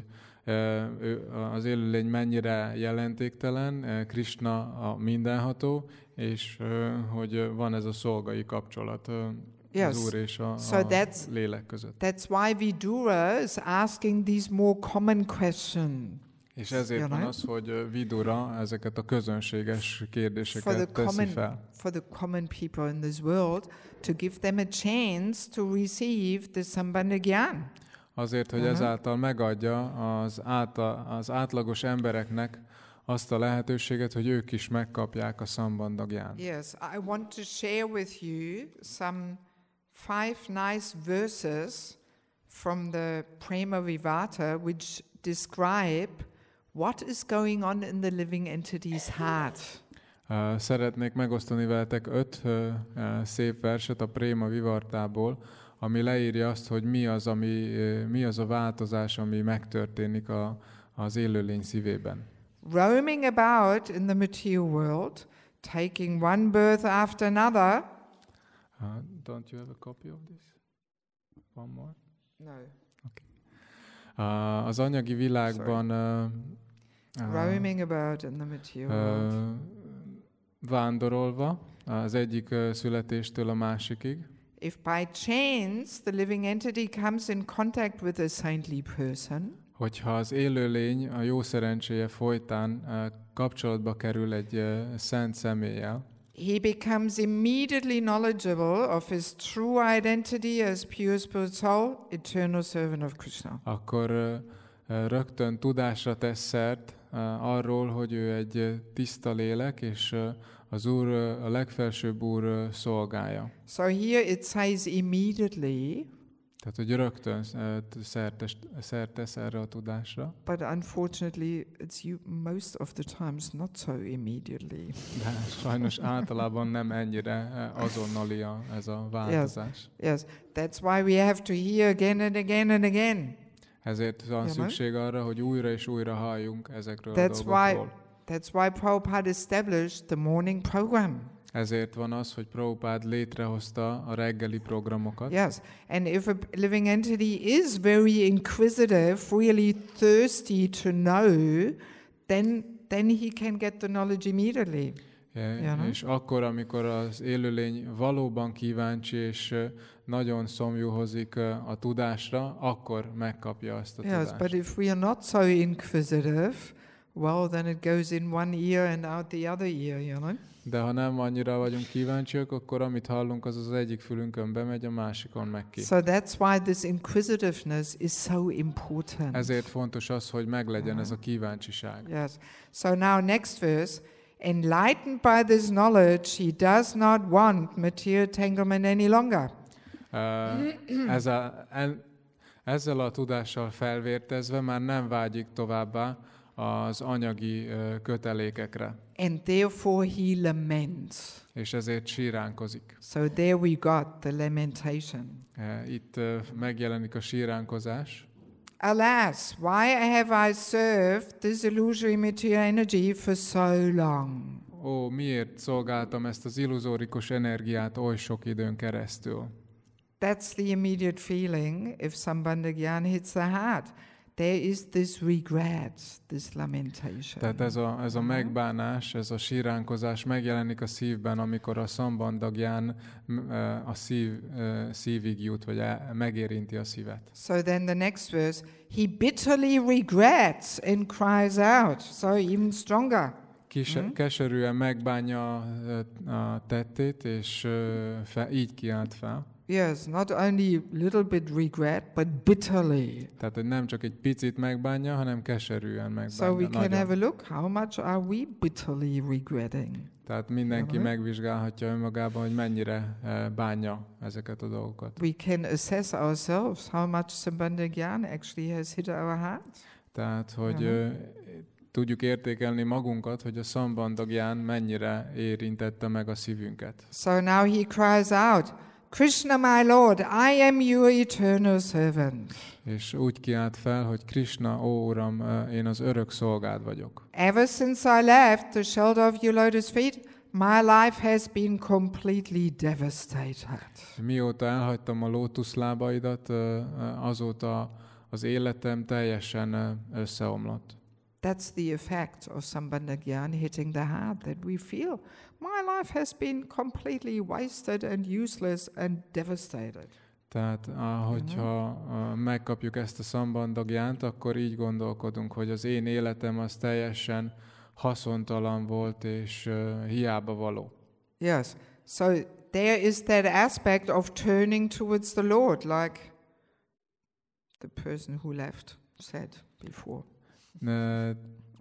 az élőlény mennyire jelentéktelen, Krishna a mindenható, és hogy van ez a szolgai kapcsolat az Úr és a lélek között. That's why Vidura is asking these more common questions. És ezért van az, hogy Vidura ezeket a közönséges kérdéseket teszi fel. For the common people in this world, to give them a chance to receive the Sambandha Gyan. Azért, hogy ezáltal megadja az átlagos embereknek azt a lehetőséget, hogy ők is megkapják a Sambandha-gyán. Yes, I want to share with you some 5 nice verses from the Prema Vivata which describe what is going on in the living entity's heart. Szeretnék megosztani veletek 5 szép verset a Préma Vivartából, ami leírja azt, hogy mi az a változás, ami megtörténik az élőlény szívében. Roaming about in the material world, taking one birth after another. Don't you have a copy of this? One more? No. Okay. Az anyagi világban roaming about in the material world. Vándorolva az egyik születéstől a másikig. If by chance the living entity comes in contact with a saintly person, hogyha az élőlény a jó szerencséje folytán kapcsolatba kerül egy szent személlyel, he becomes immediately knowledgeable of his true identity as pure spirit soul, eternal servant of Krishna. Akkor rögtön tudásra tesz szert arról, hogy ő egy tiszta lélek, és az Úr, a legfelsőbb Úr szolgája. So here it says immediately. Tehát, hogy rögtön szert tesz erre a tudásra. But unfortunately, it's most of the times not so immediately. De sajnos általában nem ennyire azonnali ez a változás. Yes, that's why we have to hear again and again and again. Ezért van szükség arra, hogy újra és újra halljunk ezekről a dolgokról. That's why Prabhupada established the morning program. Ezért van az, hogy Prabhupada létrehozta a reggeli programokat. Yes, and if a living entity is very inquisitive, really thirsty to know, then he can get the knowledge immediately. És akkor, amikor az élőlény valóban kíváncsi és nagyon szomjúhozik a tudásra, akkor megkapja azt a tudást. Yes, but if we are not so inquisitive, well, then it goes in one ear and out the other ear, you know? De ha nem annyira vagyunk kíváncsiak, akkor amit hallunk, az egyik fülünkön bemegy, a másikon meg ki. So that's why this inquisitiveness is so important. Ezért fontos az, hogy meglegyen ez a kíváncsiság. Yes. So now next verse. Enlightened by this knowledge, he does not want material entanglement any longer. Ezzel a tudással felvértezve már nem vágyik továbbá az anyagi kötelékekre. And therefore he laments. És ezért síránkozik. So there we got the lamentation. Itt megjelenik a síránkozás. Alas, why have I served this illusory material energy for so long? Ó, miért szolgáltam ezt az illuzórikus energiát oly sok időn keresztül? That's the immediate feeling if Sambandha Gyan hits the heart. There is this regret, this lamentation. Tehát ez a megbánás, ez a síránkozás megjelenik a szívben, amikor a Sambandha Gyan a szívig jut, vagy megérinti a szívet. So then the next verse, he bitterly regrets and cries out. So even stronger. Keserűen megbánja a tettét, és így kiált fel. Yes, not only little bit regret, but bitterly. Tehát, hogy nem csak egy picit megbánja, hanem keserűen megbánja. So we can have a look, how much are we bitterly regretting? Tehát mindenki megvizsgálhatja önmagában, hogy mennyire bánja ezeket a dolgokat. We can assess ourselves how much Sambandha Gyan actually has hit our hearts. Tehát, hogy tudjuk értékelni magunkat, hogy a Sambandha Gyan mennyire érintette meg a szívünket. So now he cries out, Krishna, my Lord, I am your eternal servant. És úgy kiált fel, hogy Krishna, ó Uram, én az örök szolgád vagyok. Ever since I left the shelter of your lotus feet, my life has been completely devastated. Mióta elhagytam a lótuszlábaidat, azóta az életem teljesen összeomlott. That's the effect of Sambandha Gyan hitting the heart, that we feel my life has been completely wasted and useless and devastated. Tehát, hogyha megkapjuk ezt a Sambandha Gyánt, akkor így gondolkodunk, hogy az én életem az teljesen haszontalan volt és hiába való. Yes, so there is that aspect of turning towards the Lord, like the person who left said before.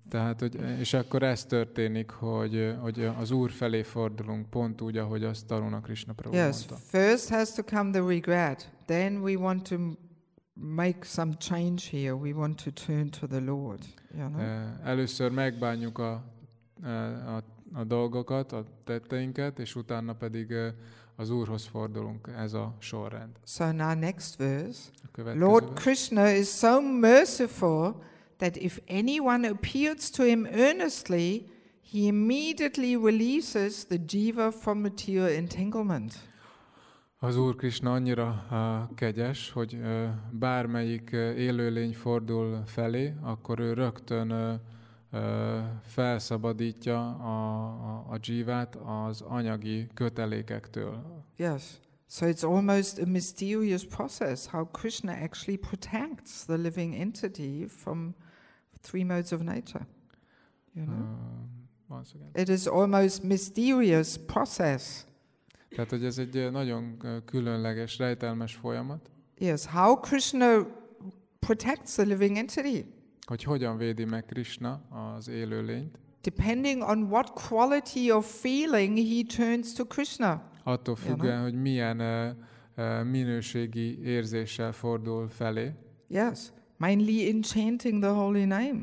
Tehát, és akkor ez történik, hogy az Úr felé fordulunk, pont úgy, ahogy azt Taruna Krishna Prabhu Yes, mondta. first has to come the regret. Then we want to make some change here. We want to turn to the Lord. You know? Először megbánjuk a dolgokat, a tetteinket, és utána pedig az Úrhoz fordulunk. Ez a sorrend. So now next verse. Következő Lord vers. Krishna is so merciful that if anyone appeals to him earnestly, he immediately releases the jiva from material entanglement. Az Úr Krishna annyira kegyes, hogy bármelyik élőlény fordul felé, akkor ő rögtön felszabadítja a jivát az anyagi kötelékektől. Yes. So it's almost a mysterious process how Krishna actually protects the living entity from three modes of nature. You know? Once again. It is almost mysterious process. Tehát, hogy ez egy nagyon különleges, rejtelmes folyamat. Yes, how Krishna protects the living entity. Hogy hogyan védi meg Krishna az élőlényt. Depending on what quality of feeling he turns to Krishna. Attól függően, hogy milyen minőségi érzéssel fordul felé. Yes, mainly in chanting the holy name.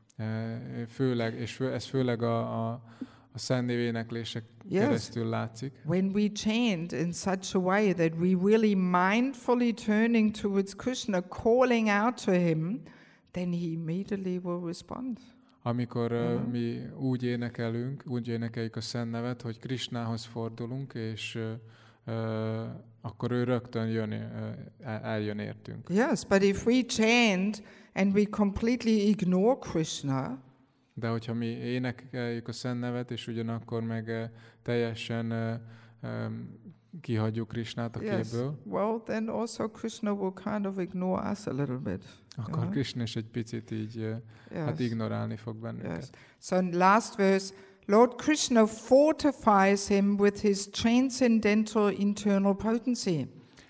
Ez főleg a szent név éneklések keresztül látszik. When we chant in such a way that we really mindfully turning towards Krishna, calling out to him, then he immediately will respond. Amikor mi úgy énekeljük a szent nevet, hogy Krishnához fordulunk, és akkor ő rögtön eljön értünk. Yes, but if we chant and we completely ignore Krishna, de hogyha mi énekeljük a szent nevet, és ugyanakkor meg teljesen kihagyjuk Krishnát a képből, well, then also Krishna will kind of ignore us a little bit. Akkor Krishna is egy picit így hát ignorálni fog bennünket. Yes. So in last verse, Lord Krishna fortifies him with his transcendental internal potency.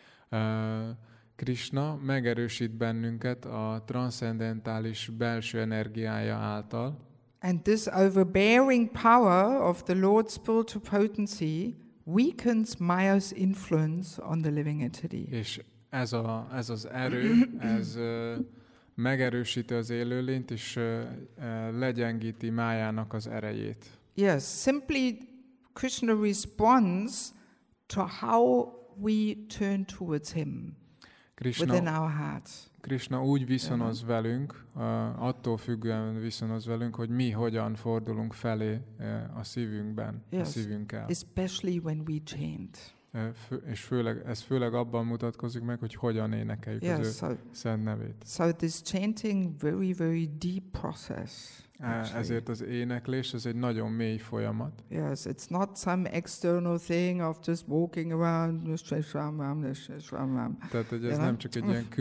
Krishna megerősít bennünket a transzcendentális belső energiája által. And this overbearing power of the Lord's spiritual potency weakens Maya's influence on the living entity. És ez az erő, ez megerősíti az élőlényt, és legyengíti Májának az erejét. Yes, simply Krishna responds to how we turn towards him within our hearts. Krishna úgy viszonoz velünk, attól függően viszonoz velünk, hogy mi hogyan fordulunk felé a szívünkben, a szívünkkel. Especially when we chant. És ez főleg abban mutatkozik meg, hogy hogyan énekeljük az ő szent nevét. So this chanting very, very deep process. Ezért az éneklés, ez egy nagyon mély folyamat. Yes, it's not some external thing of just walking around. Tehát, hogy ez nem csak egy ilyen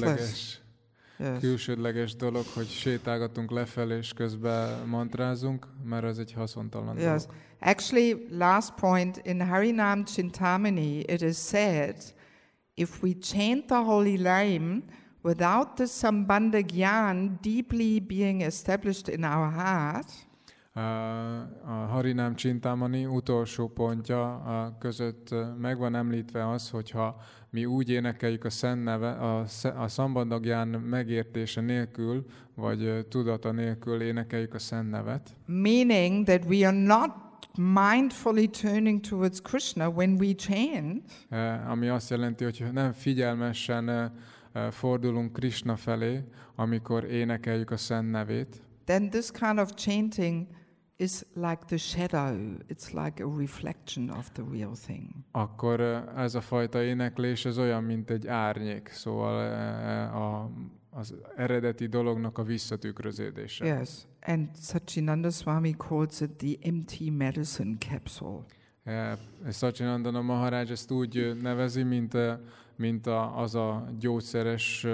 külsődleges dolog, hogy sétálgatunk lefelé, és közben mantrázunk, mert ez egy haszontalan dolog. Actually, last point, in Harinam Chintamani, it is said, if we chant the holy name without the Sambandha Gyan deeply being established in our heart, a Harinam Chintamani utolsó pontja között meg van említve az, hogyha mi úgy énekeljük a szent neve, a Sambandha Gyan megértése nélkül, vagy tudata nélkül énekeljük a szent nevet. Meaning that we are not mindfully turning towards Krishna when we chant. Ami azt jelenti, hogy nem figyelmesen fordulunk Krishna felé, amikor énekeljük a szent nevét. Then this kind of chanting is like the shadow. It's like a reflection of the real thing. Akkor ez a fajta éneklés, ez olyan, mint egy árnyék, szóval az eredeti dolognak a visszatükröződése. Yes, and Satchinanda Swami calls it the empty medicine capsule. Satchinanda Maharaj ezt úgy nevezi, mint az a gyógyszeres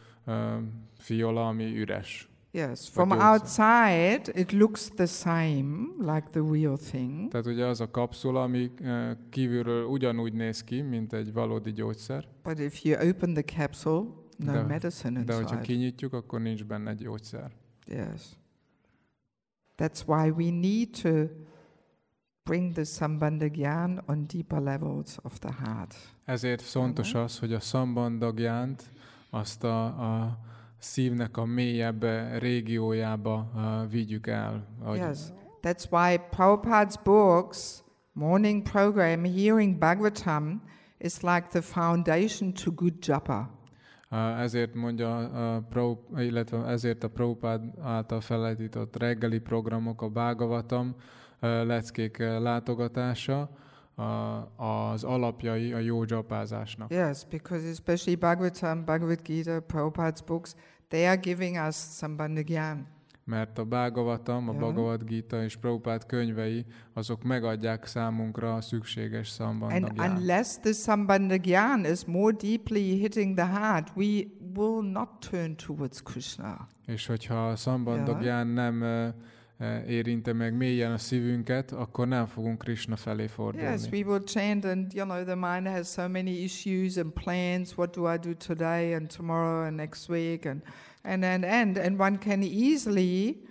fiola, ami üres. Yes, from outside it looks the same, like the real thing. Tehát ugye az a kapszula, ami kívülről ugyanúgy néz ki, mint egy valódi gyógyszer. But if you open the capsule, no medicine inside. De hogyha kinyitjuk, akkor nincs benne gyógyszer. Yes. That's why we need to bring the Sambandha Gyan on deeper levels of the heart. Ezért fontos az, hogy a Sambandha Gyánt azt a szívnek a mélyebb régiójába vigyük el. Yes, that's why Prabhupada's books, morning program, hearing Bhagavatam, is like the foundation to good japa. Ezért mondja, illetve ezért a Prabhupád által felállított reggeli programok, a Bhagavatam leckék látogatása, az alapjai a jó japázásnak. Yes, because especially Bhagavatam, Bhagavad Gita, Prabhupada's books, they are giving us Sambandha Gyan. Mert a Bhagavatam, a Yeah. Bhagavad Gita és Prabhupád könyvei, azok megadják számunkra a szükséges Sambandha And Gyánt. unless the Sambandha Gyan is more deeply hitting the heart, we will not turn towards Krishna. És hogyha a Sambandha Yeah. Gyán nem érinte meg mélyen a szívünket, akkor nem fogunk Krishna felé fordulni. Yes, we will chant, and the mind has so many issues and plans. What do I do today and tomorrow and next week, and one can easily.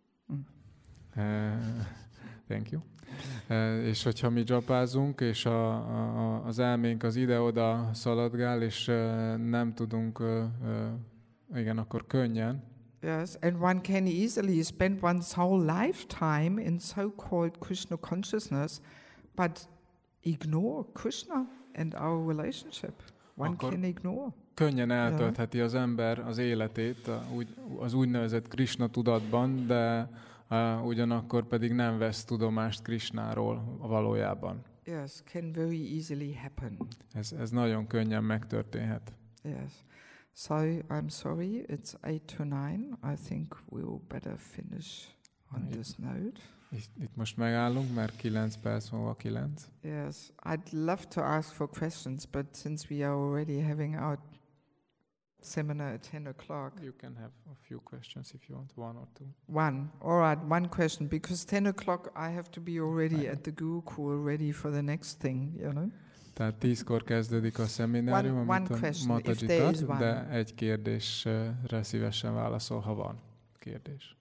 Thank you. És hogyha mi japázunk, és az elménk az ide-oda szaladgál, és nem tudunk, igen, akkor könnyen. Yes, and one can easily spend one's whole lifetime in so-called Krishna consciousness, but ignore Krishna and our relationship. One Akkor can ignore. Könnyen eltöltheti az ember az életét az úgynevezett Krishna tudatban, de ugyanakkor pedig nem vesz tudomást Krishnáról valójában. Yes, can very easily happen. Ez nagyon könnyen megtörténhet. Yes. So I'm sorry, it's 8 to 9. I think we'll better finish on this note. Itt most megállunk, mert 9 perc múlva 9. Yes, I'd love to ask for questions, but since we are already having our seminar at 10 o'clock. You can have a few questions if you want, one or two. One. All right, one question, because 10 o'clock I have to be already at the Gurukul ready for the next thing, Tehát 10-kor kezdődik a szeminárium, amit a Mataji tart, de egy kérdésre szívesen válaszol, ha van kérdés.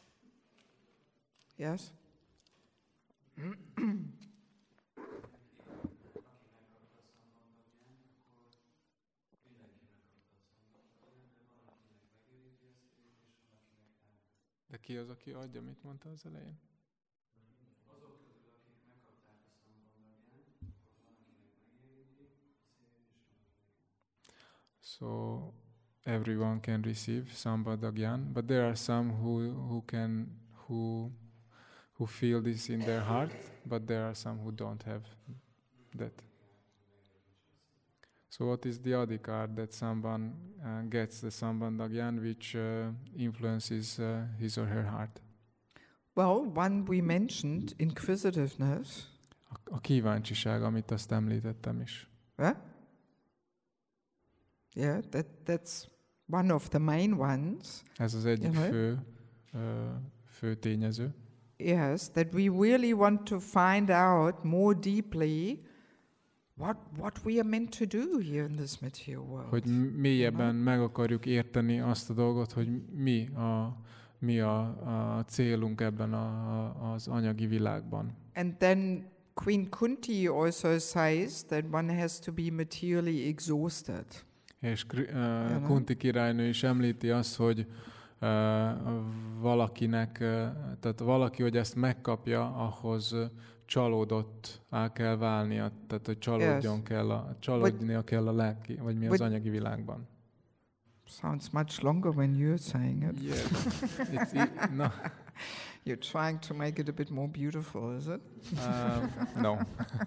Yes? De ki az, aki adja, mit mondta az elején? So everyone can receive Sambandha Gyan, but there are some who feel this in their heart, but there are some who don't have that. So what is the adhikar that someone gets the Sambandha Gyan which influences his or her heart? Well, one we mentioned, inquisitiveness. A kíváncsiság, amit azt említettem is. Yeah, that's one of the main ones. Ez az egyik fő tényező. Yes, that we really want to find out more deeply what we are meant to do here in this material world. Hogy mélyebben meg akarjuk érteni azt a dolgot, hogy mi a célunk ebben az anyagi világban. And then Queen Kunti also says that one has to be materially exhausted. És Kunti királynő is említi azt, hogy valakinek, tehát valaki, hogy ezt megkapja, ahhoz csalódott kell válnia, tehát hogy csalódnia kell a lelki, vagy mi az anyagi világban. Sounds much longer when you're saying it. Yeah, no. You're trying to make it a bit more beautiful, is it? No.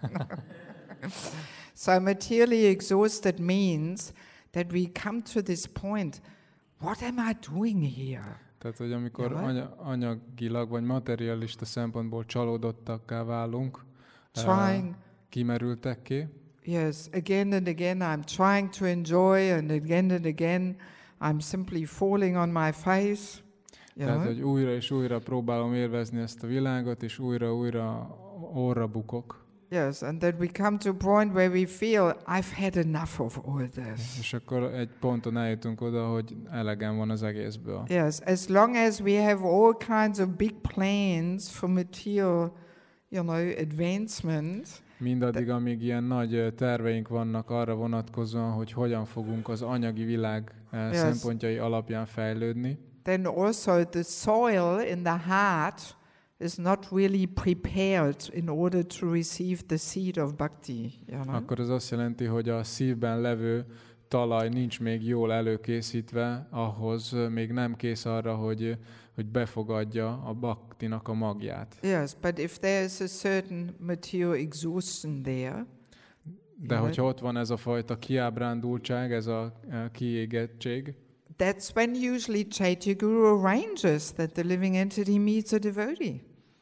So materially exhausted means that we come to this point, what am I doing here? Tehát, hogy amikor anyagilag vagy materialista szempontból csalódottakká válunk, kimerültekké. Yes, again and again I'm trying to enjoy, and again I'm simply falling on my face. Tehát, hogy újra és újra próbálom élvezni ezt a világot, és újra orra bukok. Yes, and then we come to a point where we feel, I've had enough of all this. És akkor egy ponton eljutunk oda, hogy elegem van az egészből. Yes, as long as we have all kinds of big plans for material, advancement. Mindaddig, amíg ilyen nagy terveink vannak arra vonatkozóan, hogy hogyan fogunk az anyagi világ szempontjai alapján fejlődni. Then also the soil in the heart is not really prepared in order to receive the seed of bhakti. Akkor az azt jelenti, hogy a szívben levő talaj nincs még jól előkészítve, ahhoz még nem kész arra, hogy befogadja a bhaktinak a magját. Yes, but if there is a certain material exhaustion there, de hogyha ott van ez a fajta kiábrándultság, ez a kiégettség, that's when usually Chaitya Guru arranges that the living entity meets a devotee.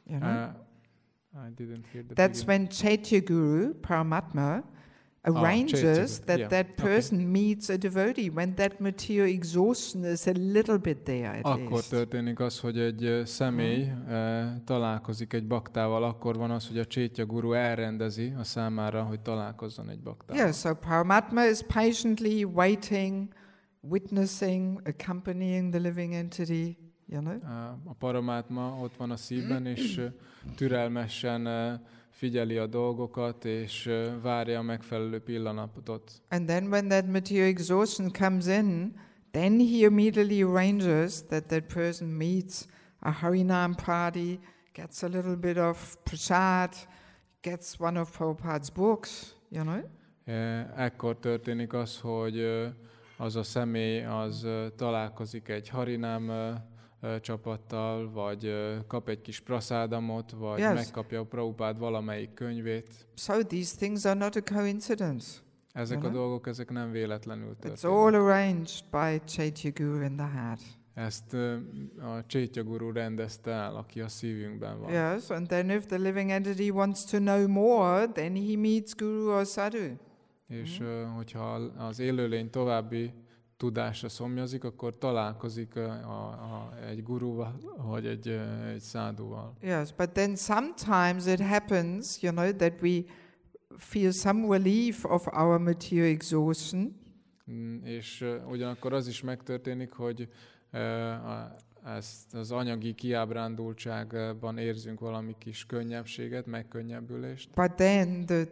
I didn't hear the That's when Chaitya Guru, Paramatma, arranges that person meets a devotee, when that material exhaustion is a little bit there at akkor least. történik az, hogy egy személy találkozik egy baktával, akkor van az, hogy a Chaitya Guru elrendezi a számára, hogy találkozzon egy baktával. Yeah, so Paramatma is patiently waiting, witnessing, accompanying the living entity, A Paramátma ott van a szívben, és türelmesen figyeli a dolgokat, és várja a megfelelő pillanatot. And then when that material exhaustion comes in, then he immediately arranges that person meets a Harinam party, gets a little bit of prasad, gets one of Prabhupada's books, Ekkor történik az, hogy az a személy az találkozik egy Harinám csapattal, vagy kap egy kis praszádamot, vagy megkapja a Prabhupád valamelyik könyvét. So these things are not a coincidence. Ezek a dolgok, ezek nem véletlenül történnek. It's all arranged by Chaitya Guru in the heart. Ezt a Chaitya Guru rendezte el, aki a szívünkben van. Yes, and then if the living entity wants to know more, then he meets Guru or Sadhu. És hogyha az élőlény további tudásra szomjazik, akkor találkozik egy guruval, vagy egy szádúval. Yes, but then sometimes it happens, that we feel some relief of our material exhaustion. És ugyanakkor az is megtörténik, hogy ezt az anyagi kiábrándultságban érzünk valami kis könnyebbséget, megkönnyebbülést. But then the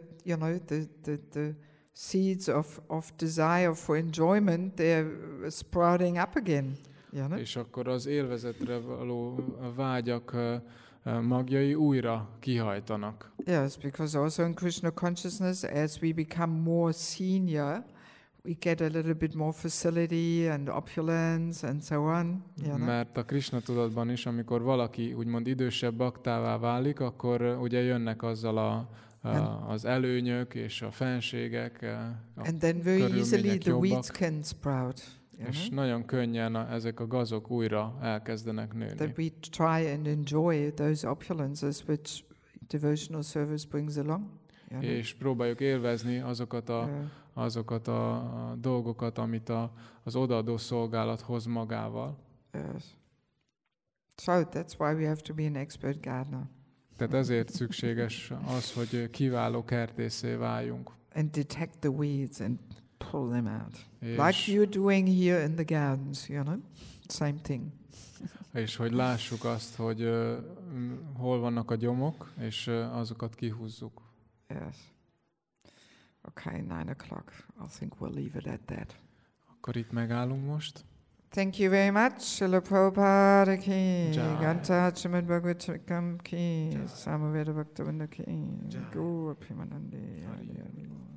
seeds of desire for enjoyment, they're sprouting up again. És akkor az élvezetre való vágyak magjai újra kihajtanak. Yes, because also in Krishna consciousness, as we become more senior, we get a little bit more facility and opulence and so on. Mert a Krishna tudatban is, amikor valaki úgymond idősebb baktává válik, akkor ugye jönnek azzal az előnyök és a fenségek, and then very easily the weeds can sprout. És nagyon könnyen ezek a gazok újra elkezdenek nőni. That we try and enjoy those opulences which devotional service brings along. És próbáljuk élvezni azokat a dolgokat, amit az odaadó szolgálat hoz magával. Yes. So that's why we have to be an expert gardener. Tehát ezért szükséges az, hogy kiváló kertészé váljunk. And detect the weeds and pull them out. Like you're doing here in the gardens, same thing. És hogy lássuk azt, hogy hol vannak a gyomok, és azokat kihúzzuk. Yes. Okay, 9:00. I think we'll leave it at that. Akkor itt megállunk most. Thank you very much. Srila Prabhupada ki, Ganta Srimad Bhagavatam ki, Samaveda Bhaktivinoda ki, Gaura Premanande.